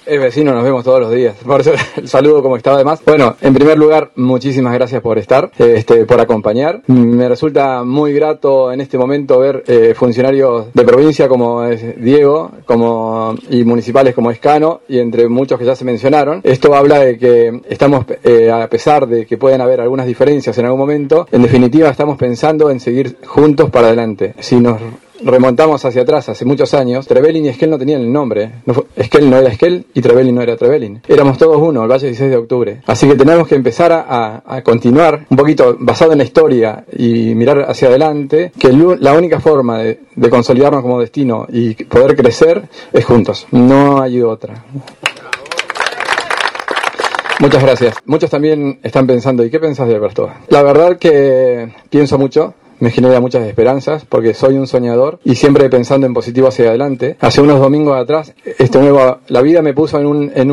Es vecino, nos vemos todos los días. Por eso el saludo como estaba además. Bueno, en primer lugar, muchísimas gracias por estar, por acompañar. Me resulta muy grato en este momento ver funcionarios de provincia como es Diego, y municipales como Escano, y entre muchos que ya se mencionaron. Esto habla de que estamos, a pesar de que pueden haber algunas diferencias en algún momento, en definitiva estamos pensando en seguir juntos para adelante. Si nos remontamos hacia atrás, hace muchos años, Trevelin y Esquel no tenían el nombre. Esquel no era Esquel y Trevelin no era Trevelin. Éramos todos uno, el Valle 16 de Octubre. Así que tenemos que empezar a continuar un poquito basado en la historia y mirar hacia adelante, que la única forma de consolidarnos como destino y poder crecer es juntos. No hay otra. Muchas gracias. Muchos también están pensando, ¿y qué pensás de Alberto? La verdad que pienso mucho. Me genera muchas esperanzas porque soy un soñador y siempre pensando en positivo hacia adelante. Hace unos domingos atrás, la vida me puso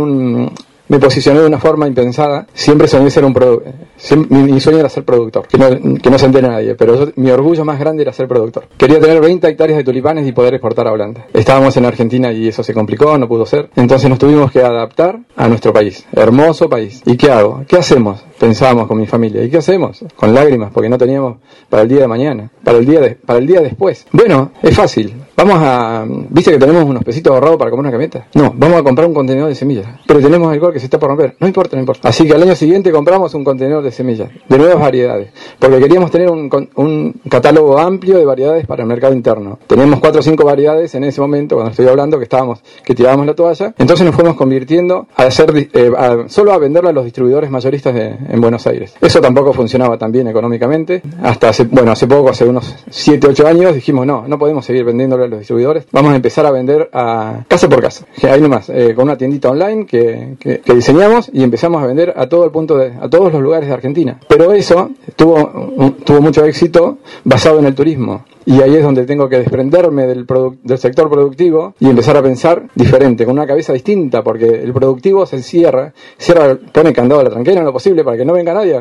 me posicioné de una forma impensada. Siempre soñé ser mi sueño era ser productor, que no se entere nadie, pero mi orgullo más grande era ser productor. Quería tener 20 hectáreas de tulipanes y poder exportar a Holanda. Estábamos en Argentina y eso se complicó, no pudo ser. Entonces nos tuvimos que adaptar a nuestro país, hermoso país. ¿Y qué hago? ¿Qué hacemos? Pensábamos con mi familia. ¿Y qué hacemos? Con lágrimas, porque no teníamos para el día de mañana, para el día después. Bueno, es fácil. ¿Viste que tenemos unos pesitos ahorrados para comprar una camioneta? No, vamos a comprar un contenedor de semillas. Pero tenemos el gol que se está por romper. No importa. Así que al año siguiente compramos un contenedor de semillas, de nuevas variedades. Porque queríamos tener un catálogo amplio de variedades para el mercado interno. Teníamos 4 o 5 variedades en ese momento, cuando estoy hablando, que tirábamos la toalla. Entonces nos fuimos convirtiendo solo a venderlo a los distribuidores mayoristas en Buenos Aires. Eso tampoco funcionaba tan bien económicamente. Hasta hace unos 7, 8 años, dijimos, no podemos seguir vendiéndolo a los distribuidores. Vamos a empezar a vender a casa por casa. Ahí nomás, con una tiendita online que diseñamos y empezamos a vender a todos los lugares de Argentina. Pero eso tuvo mucho éxito basado en el turismo. Y ahí es donde tengo que desprenderme del sector productivo y empezar a pensar diferente, con una cabeza distinta, porque el productivo se cierra, pone candado a la tranquera en lo posible para que no venga nadie.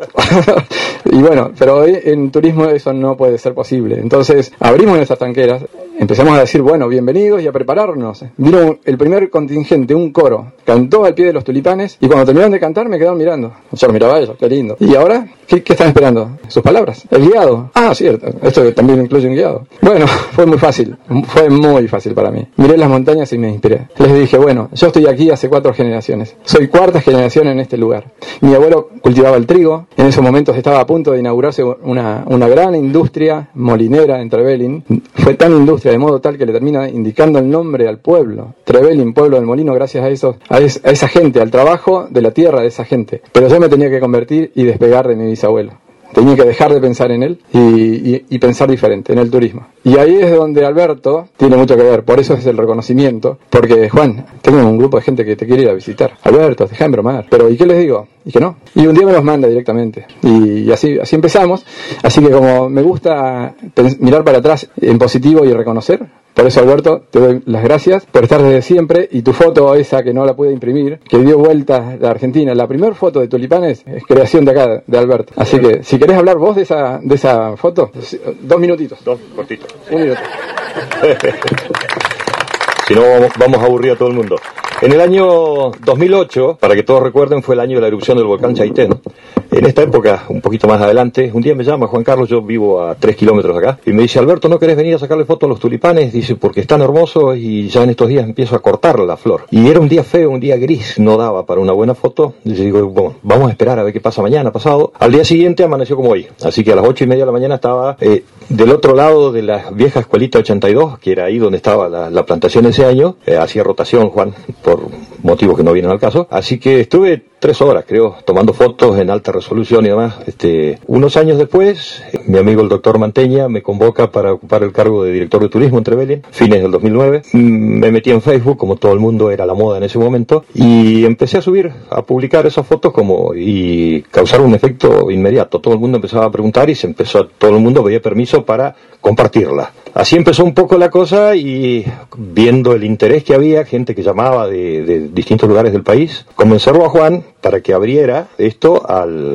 Y bueno, pero hoy en turismo eso no puede ser posible. Entonces abrimos nuestras tranqueras, empezamos a decir, bueno, bienvenidos y a prepararnos. Vino el primer contingente, un coro, cantó al pie de los tulipanes y cuando terminaron de cantar me quedaron mirando. Yo los miraba a ellos, qué lindo. ¿Y ahora? ¿Qué están esperando? Sus palabras. El guiado. Ah, cierto, esto también incluye un guiado. Bueno, fue muy fácil para mí. Miré las montañas y me inspiré. Les dije, bueno, yo estoy aquí hace 4 generaciones. Soy 4ª generación en este lugar. Mi abuelo cultivaba el trigo. En esos momentos estaba a punto de inaugurarse una gran industria molinera en Trevelin. Fue tan industria de modo tal que le termina indicando el nombre al pueblo. Trevelin, pueblo del molino, gracias a esa gente, al trabajo de la tierra de esa gente. Pero yo me tenía que convertir y despegar de mi bisabuelo. Tenía que dejar de pensar en él y pensar diferente, en el turismo. Y ahí es donde Alberto tiene mucho que ver, por eso es el reconocimiento. Porque, Juan, tengo un grupo de gente que te quiere ir a visitar. Alberto, deja de bromar. Pero, ¿y qué les digo? Y que no. Y un día me los manda directamente. Y así empezamos. Así que como me gusta mirar para atrás en positivo y reconocer, por eso, Alberto, te doy las gracias por estar desde siempre. Y tu foto esa que no la pude imprimir, que dio vueltas a Argentina, la primera foto de tulipanes es creación de acá, de Alberto. Así que, si querés hablar vos de esa foto, 2 minutitos. 2 cortitos. 1 minuto. Si no, vamos a aburrir a todo el mundo. En el año 2008, para que todos recuerden, fue el año de la erupción del volcán Chaitén. En esta época, un poquito más adelante, un día me llama Juan Carlos, yo vivo a 3 kilómetros de acá, y me dice, Alberto, ¿no querés venir a sacarle fotos a los tulipanes? Dice, porque están hermosos y ya en estos días empiezo a cortar la flor. Y era un día feo, un día gris, no daba para una buena foto. Y yo digo, bueno, vamos a esperar a ver qué pasa mañana, pasado. Al día siguiente amaneció como hoy. Así que a las 8:30 de la mañana estaba del otro lado de la vieja escuelita 82, que era ahí donde estaba la plantación ese año. Hacía rotación, Juan, por motivos que no vienen al caso. Así que estuve 3 horas, creo, tomando fotos en alta resolución y demás. Unos años después, mi amigo el doctor Manteña me convoca para ocupar el cargo de director de turismo en Trevelin, fines del 2009. Me metí en Facebook, como todo el mundo era la moda en ese momento, y empecé a publicar esas fotos y causar un efecto inmediato. Todo el mundo empezaba a preguntar y todo el mundo pedía permiso para compartirla. Así empezó un poco la cosa y viendo el interés que había, gente que llamaba de distintos lugares del país, convencerlo a Juan para que abriera esto al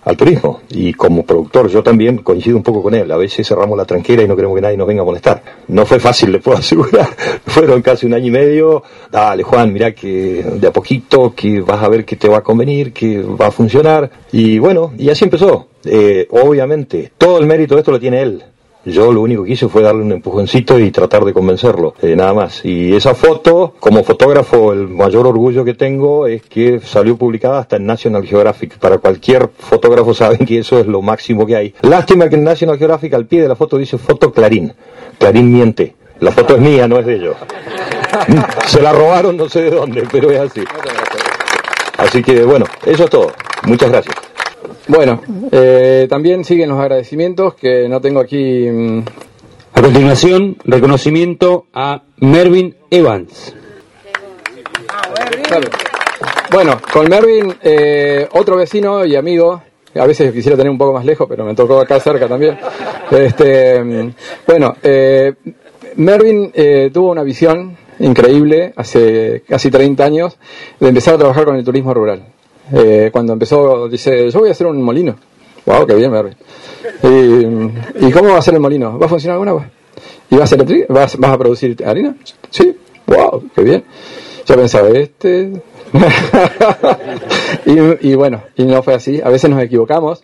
al turismo. Y como productor yo también coincido un poco con él. A veces cerramos la tranquera y no queremos que nadie nos venga a molestar. No fue fácil, les puedo asegurar. Fueron casi 1 año y medio. Dale, Juan, mirá que de a poquito, que vas a ver que te va a convenir, que va a funcionar. Y bueno, y así empezó. Obviamente, todo el mérito de esto lo tiene él. Yo lo único que hice fue darle un empujoncito y tratar de convencerlo, nada más. Y esa foto, como fotógrafo, el mayor orgullo que tengo es que salió publicada hasta en National Geographic. Para cualquier fotógrafo saben que eso es lo máximo que hay. Lástima que en National Geographic al pie de la foto dice foto Clarín. Clarín miente. La foto es mía, no es de ellos. Se la robaron no sé de dónde, pero es así. Así que bueno, eso es todo. Muchas gracias. Bueno, también siguen los agradecimientos que no tengo aquí. A continuación, reconocimiento a Mervyn Evans. Claro. Bueno, con Mervyn, otro vecino y amigo. A veces quisiera tener un poco más lejos, pero me tocó acá cerca también. Mervyn tuvo una visión increíble hace casi 30 años de empezar a trabajar con el turismo rural. Cuando empezó, dice, yo voy a hacer un molino. Wow, qué bien, Mervyn. ¿Y cómo va a ser el molino? ¿Va a funcionar con agua? ¿Y va a ser vas a producir harina? Sí. Wow, qué bien. Yo pensaba, y bueno, y no fue así. A veces nos equivocamos.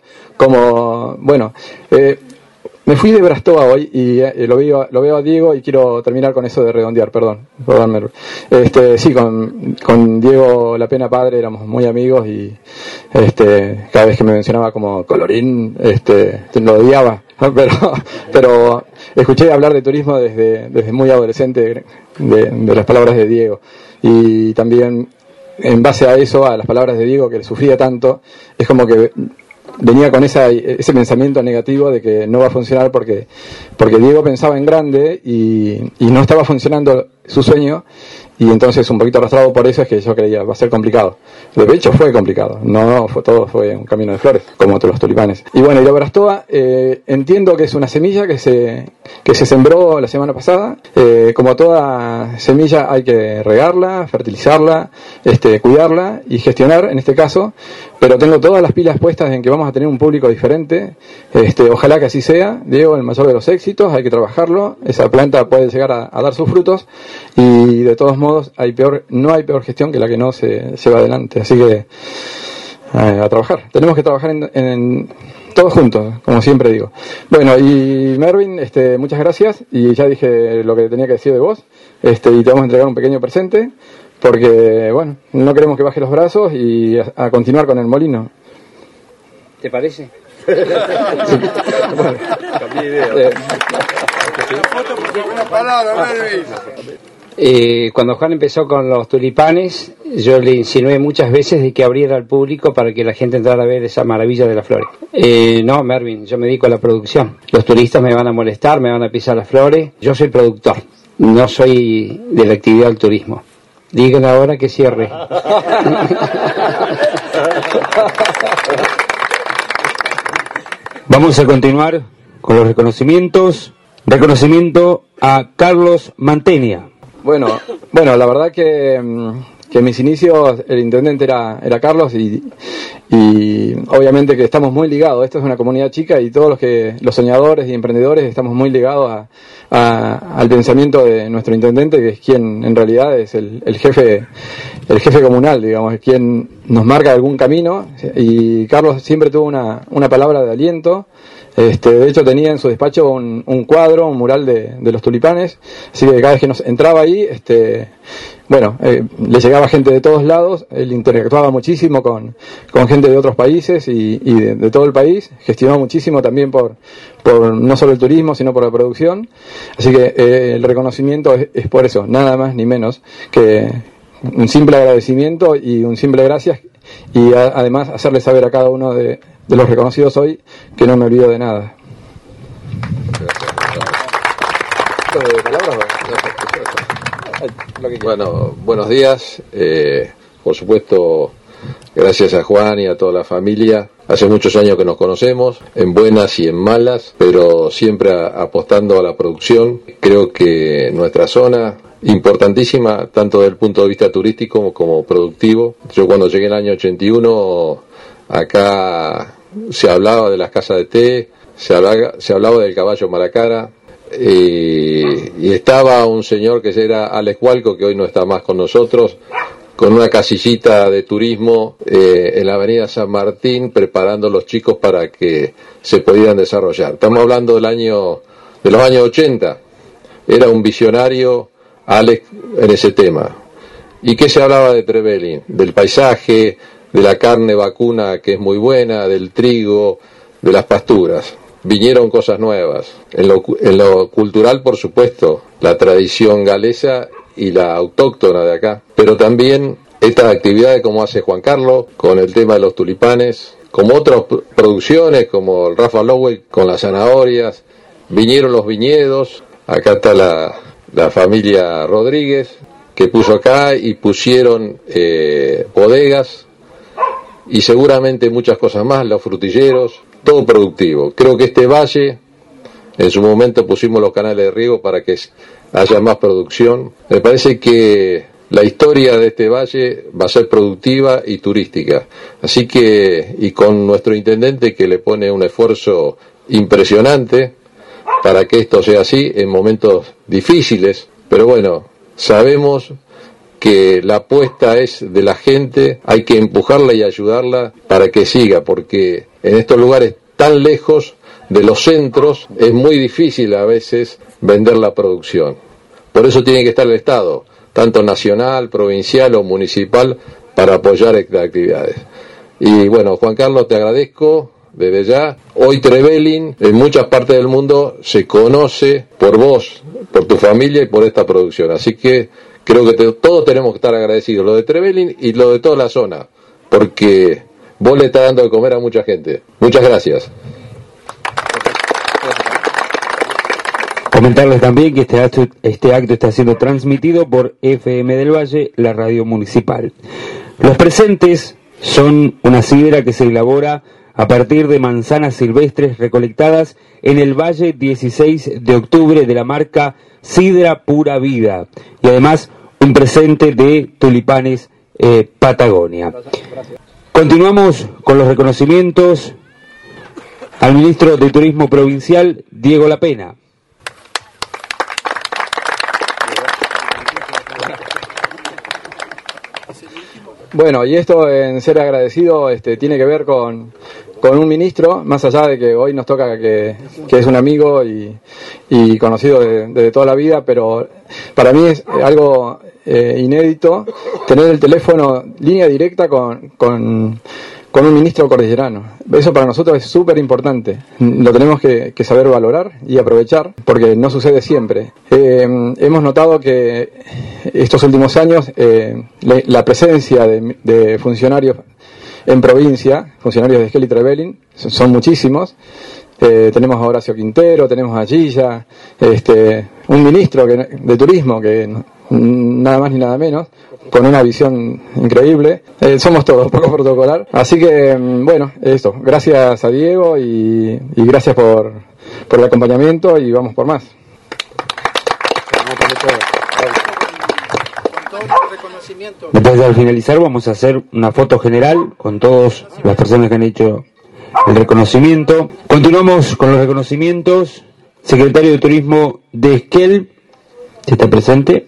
Me fui de Brastoa hoy y lo veo a Diego y quiero terminar con eso de redondear, perdón. Sí, con Diego La Pena padre éramos muy amigos y cada vez que me mencionaba como colorín, lo odiaba, pero escuché hablar de turismo desde muy adolescente de las palabras de Diego y también en base a eso, a las palabras de Diego que le sufría tanto, es como que venía con ese pensamiento negativo de que no va a funcionar porque Diego pensaba en grande y no estaba funcionando su sueño, y entonces un poquito arrastrado por eso es que yo creía va a ser complicado. De hecho fue complicado, todo fue un camino de flores, como otros los tulipanes. Y bueno, y la Brastoa, entiendo que es una semilla que se sembró la semana pasada. Como toda semilla hay que regarla, fertilizarla, cuidarla y gestionar en este caso, pero tengo todas las pilas puestas en que vamos a tener un público diferente. Ojalá que así sea. Diego, el mayor de los éxitos, hay que trabajarlo, esa planta puede llegar a dar sus frutos, y de todos modos no hay peor gestión que la que no se va adelante, así que a trabajar, tenemos que trabajar en todos juntos, como siempre digo. Bueno, y Mervyn, muchas gracias, y ya dije lo que tenía que decir de vos, y te vamos a entregar un pequeño presente, porque bueno, no queremos que bajes los brazos y a continuar con el molino. ¿Te parece? Sí. Bueno, Cambié idea. Una palabra, Mervyn. Cuando Juan empezó con los tulipanes, yo le insinué muchas veces de que abriera al público para que la gente entrara a ver esa maravilla de las flores. No, Mervyn, yo me dedico a la producción. Los turistas me van a molestar, me van a pisar las flores. Yo soy productor, no soy de la actividad del turismo. Digan ahora que cierre. Vamos a continuar con los reconocimientos. Reconocimiento a Carlos Mantegna. Bueno, la verdad que en mis inicios el intendente era Carlos y obviamente que estamos muy ligados. Esto es una comunidad chica y todos los soñadores y emprendedores estamos muy ligados al pensamiento de nuestro intendente, que es quien en realidad es el jefe comunal, digamos, es quien nos marca algún camino, y Carlos siempre tuvo una palabra de aliento. De hecho tenía en su despacho un cuadro, un mural de los tulipanes, así que cada vez que nos entraba ahí, le llegaba gente de todos lados, él interactuaba muchísimo con gente de otros países y de todo el país, gestionó muchísimo también por no solo el turismo, sino por la producción, así que el reconocimiento es por eso, nada más ni menos que un simple agradecimiento y un simple gracias, y además hacerle saber a cada uno de los reconocidos hoy que no me olvido de nada. Bueno, buenos días. Por supuesto, gracias a Juan y a toda la familia. Hace muchos años que nos conocemos, en buenas y en malas, pero siempre apostando a la producción. Creo que nuestra zona, importantísima, tanto desde el punto de vista turístico como productivo. Yo cuando llegué en el año 81, acá se hablaba de las casas de té, se hablaba del caballo Malacara, y estaba un señor que era Alex Hualco, que hoy no está más con nosotros, con una casillita de turismo en la avenida San Martín, preparando a los chicos para que se pudieran desarrollar. Estamos hablando de los años 80. Era un visionario Alex en ese tema. ¿Y qué se hablaba de Trevelin? Del paisaje, de la carne vacuna que es muy buena, del trigo, de las pasturas. Vinieron cosas nuevas. En lo cultural, por supuesto, la tradición galesa y la autóctona de acá. Pero también estas actividades como hace Juan Carlos, con el tema de los tulipanes, como otras producciones, como el Rafa Lowell con las zanahorias. Vinieron los viñedos. Acá está la familia Rodríguez, que puso acá, y pusieron bodegas, y seguramente muchas cosas más, los frutilleros, todo productivo. Creo que este valle, en su momento pusimos los canales de riego para que haya más producción. Me parece que la historia de este valle va a ser productiva y turística. Así que, y con nuestro intendente que le pone un esfuerzo impresionante para que esto sea así en momentos difíciles, pero bueno, sabemos que la apuesta es de la gente, hay que empujarla y ayudarla para que siga, porque en estos lugares tan lejos de los centros es muy difícil a veces vender la producción. Por eso tiene que estar el Estado, tanto nacional, provincial o municipal, para apoyar estas actividades. Y bueno, Juan Carlos, te agradezco desde ya. Hoy Trevelin en muchas partes del mundo se conoce por vos, por tu familia y por esta producción. Así que creo que todos tenemos que estar agradecidos, lo de Trevelin y lo de toda la zona, porque vos le estás dando de comer a mucha gente. Muchas gracias. Comentarles también que este acto está siendo transmitido por FM del Valle, la radio municipal. Los presentes son una sidra que se elabora a partir de manzanas silvestres recolectadas en el Valle 16 de octubre de la marca Sidra Pura Vida, y además un presente de tulipanes Patagonia. Continuamos con los reconocimientos al ministro de Turismo Provincial, Diego Lapena. Bueno, y esto en ser agradecido tiene que ver con un ministro, más allá de que hoy nos toca que es un amigo y conocido de toda la vida, pero para mí es algo inédito tener el teléfono línea directa con un ministro cordillerano. Eso para nosotros es súper importante. Lo tenemos que saber valorar y aprovechar, porque no sucede siempre. Hemos notado que estos últimos años la presencia de funcionarios en provincia, funcionarios de Esquel y Trevelin, son muchísimos. Tenemos a Horacio Quintero, tenemos a Gilla, un ministro de turismo que nada más ni nada menos, con una visión increíble. Somos todos poco protocolar, así que bueno, esto, gracias a Diego y gracias por el acompañamiento, y vamos por más. Después de finalizar vamos a hacer una foto general con todas las personas que han hecho el reconocimiento. Continuamos con los reconocimientos. Secretario de Turismo de Esquel, si está presente.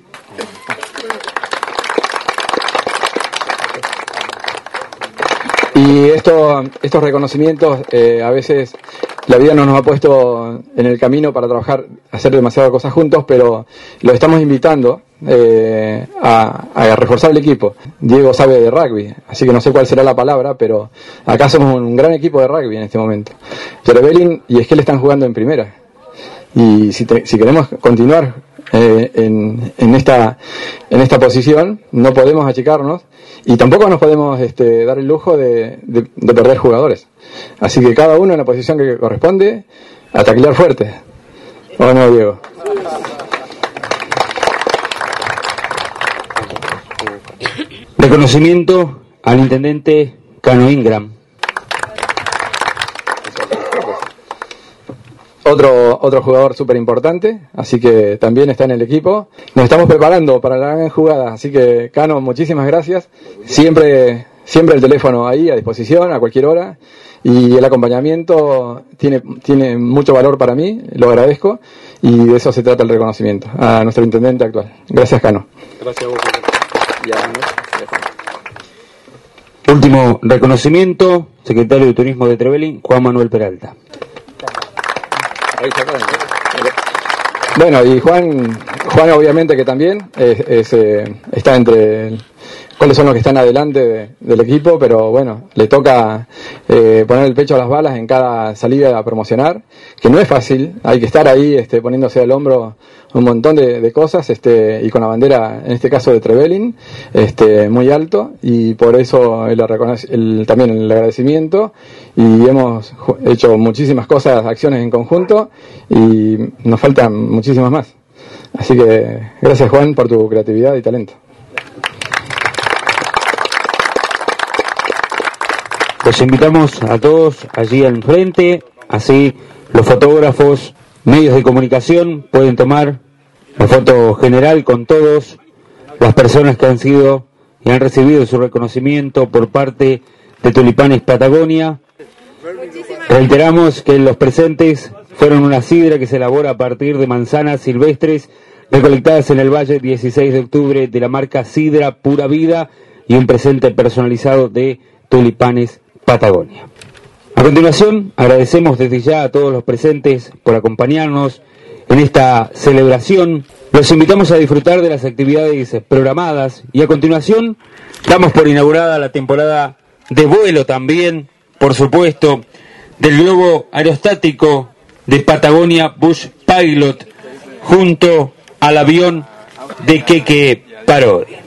Y estos reconocimientos, a veces la vida no nos ha puesto en el camino para trabajar, hacer demasiadas cosas juntos, pero lo estamos invitando a reforzar el equipo. Diego sabe de rugby, así que no sé cuál será la palabra, pero acá somos un gran equipo de rugby en este momento. Trevelin y Esquel están jugando en primera, y si queremos continuar en esta posición, no podemos achicarnos, y tampoco nos podemos dar el lujo de perder jugadores. Así que cada uno en la posición que corresponde, a taclear fuerte. ¿O no, Diego? Reconocimiento al intendente Cano Ingram. Otro jugador súper importante, así que también está en el equipo. Nos estamos preparando para la gran jugada, así que Cano, muchísimas gracias. Siempre el teléfono ahí a disposición a cualquier hora, y el acompañamiento tiene mucho valor para mí, lo agradezco, y de eso se trata el reconocimiento a nuestro intendente actual. Gracias, Cano. Gracias a vos. Último reconocimiento, secretario de Turismo de Trevelin, Juan Manuel Peralta. Ahí está, Bueno, y Juan obviamente que también está entre cuáles son los que están adelante del equipo, pero bueno, le toca poner el pecho a las balas en cada salida a promocionar, que no es fácil, hay que estar ahí poniéndose al hombro un montón de cosas, y con la bandera, en este caso de Trevelin, muy alto, y por eso también el agradecimiento, y hemos hecho muchísimas cosas, acciones en conjunto, y nos faltan muchísimas más. Así que gracias, Juan, por tu creatividad y talento. Los invitamos a todos allí al frente, así los fotógrafos, medios de comunicación pueden tomar la foto general con todos las personas que han sido y han recibido su reconocimiento por parte de Tulipanes Patagonia. Reiteramos que los presentes fueron una sidra que se elabora a partir de manzanas silvestres recolectadas en el Valle 16 de octubre de la marca Sidra Pura Vida y un presente personalizado de Tulipanes Patagonia. A continuación, agradecemos desde ya a todos los presentes por acompañarnos en esta celebración. Los invitamos a disfrutar de las actividades programadas y a continuación damos por inaugurada la temporada de vuelo también, por supuesto, del globo aerostático de Patagonia Bush Pilot junto al avión de Keke Parodi.